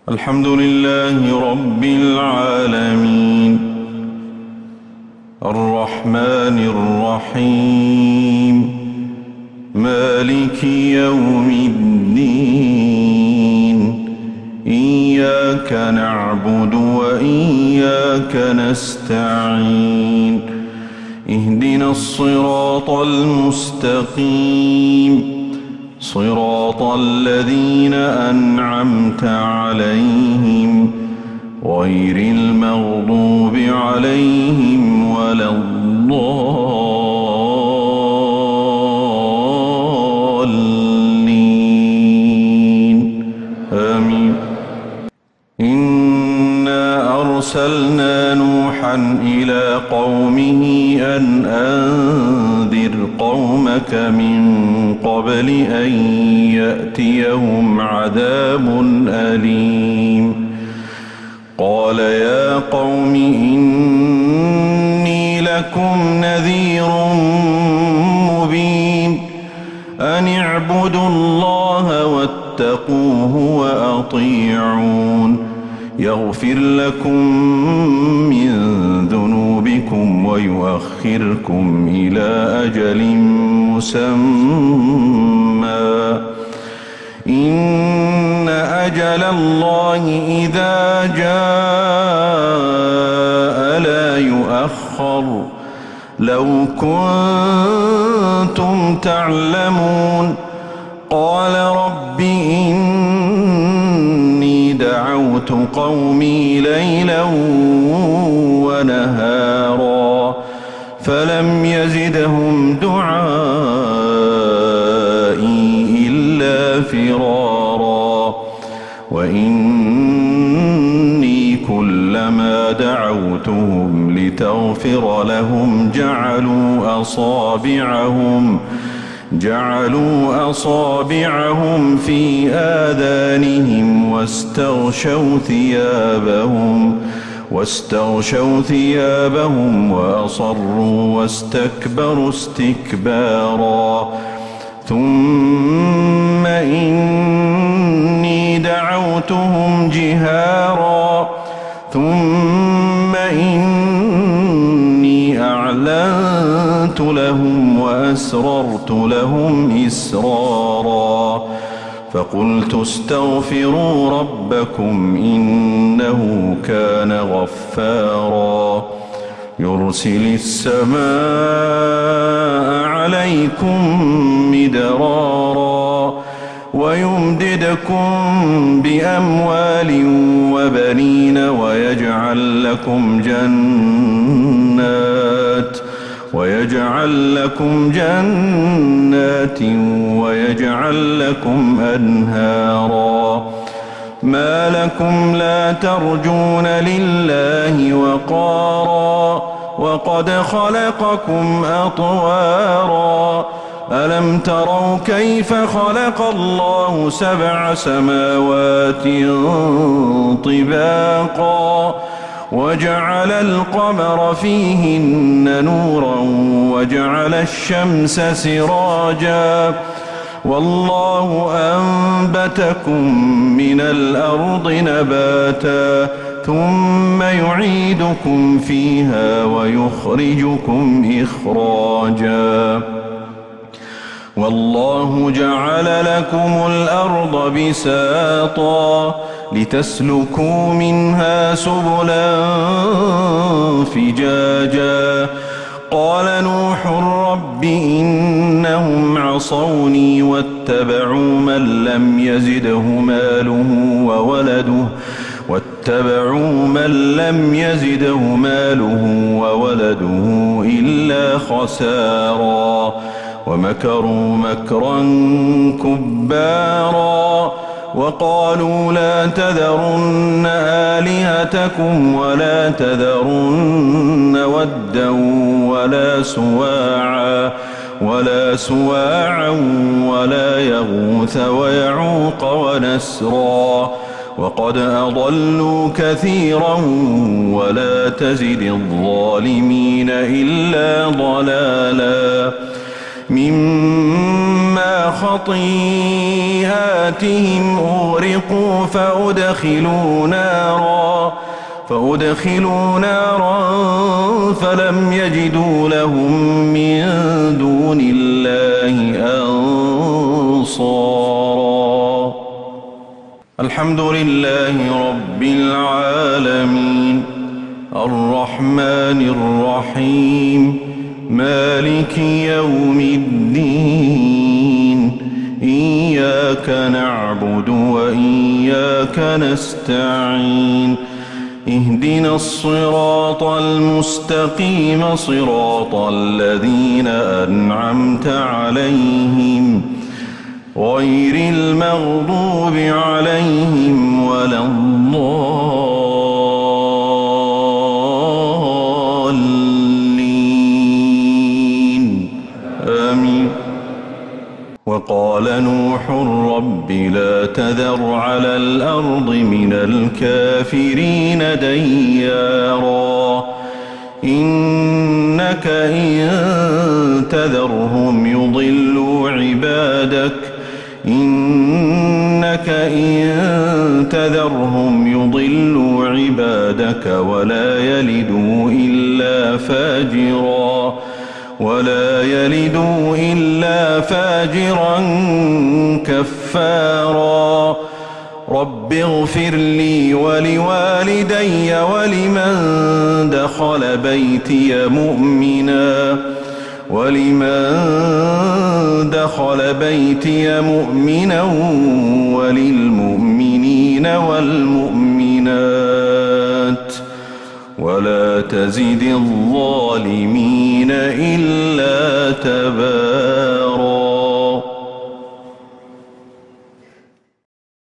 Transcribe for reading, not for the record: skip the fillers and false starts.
الحمد لله رب العالمين الرحمن الرحيم مالك يوم الدين إياك نعبد وإياك نستعين اهدنا الصراط المستقيم صراط الذين أنعمت عليهم غير المغضوب عليهم ولا الضالين آمين. إنا أرسلنا نوحا إلى قومه أن أنذر قومك من قبل أن يأتيهم عذاب أليم. قال يا قوم إني لكم نذير مبين أن اعبدوا الله واتقوه وأطيعون يغفر لكم من ذنوبكم ويؤخركم إلى أجل مسمى إن أجل الله إذا جاء لا يؤخر لو كنتم تعلمون. قال رب إني دعوت قومي ليلا ونهارا فلم يزدهم دعائي إلا فرارا وإني كلما دعوتهم لتغفر لهم جعلوا أصابعهم في آذانهم واستغشوا ثيابهم وأصروا واستكبروا استكبارا. ثم إني دعوتهم جهارا ثم إني أعلنت لهم وأسررت لهم إسرارا فقلت استغفروا ربكم إنه كان غفارا يرسل السماء عليكم مدرارا ويمددكم بأموال وبنين ويجعل لكم جنات ويجعل لكم أنهارا. ما لكم لا ترجون لله وقارا وقد خلقكم أطوارا. ألم تروا كيف خلق الله 7 سماوات طباقا وجعل القمر فيهن نورا وجعل الشمس سراجا والله أنبتكم من الأرض نباتا ثم يعيدكم فيها ويخرجكم إخراجا. والله جعل لكم الأرض بساطا لتسلكوا منها سبلا فجاجا. قال نوح رب إنهم عصوني واتبعوا من لم يزده ماله وولده إلا خسارا ومكروا مكرا كبارا وقالوا لا تذرن آلهتكم ولا تذرن ودا ولا سواعا ولا يغوث ويعوق ونسرا وقد أضلوا كثيرا ولا تزد الظالمين إلا ضلالا. مما خطيئاتهم أغرقوا فأدخلوا نارا فلم يجدوا لهم من دون الله أنصارا. الحمد لله رب العالمين الرحمن الرحيم مالك يوم الدين إياك نعبد وإياك نستعين اهدنا الصراط المستقيم صراط الذين أنعمت عليهم غير المغضوب عليهم ولا الضالين آمين. وقال نوح رب لا تذر على الأرض من الكافرين ديارا إنك إن تذرهم يضلوا عبادك ولا يلدوا إلا فاجرا كفارا. رب اغفر لي ولوالدي ولمن دخل بيتي مؤمنا وللمؤمنين والمؤمنات ولا تزد الظالمين إلا تبارا.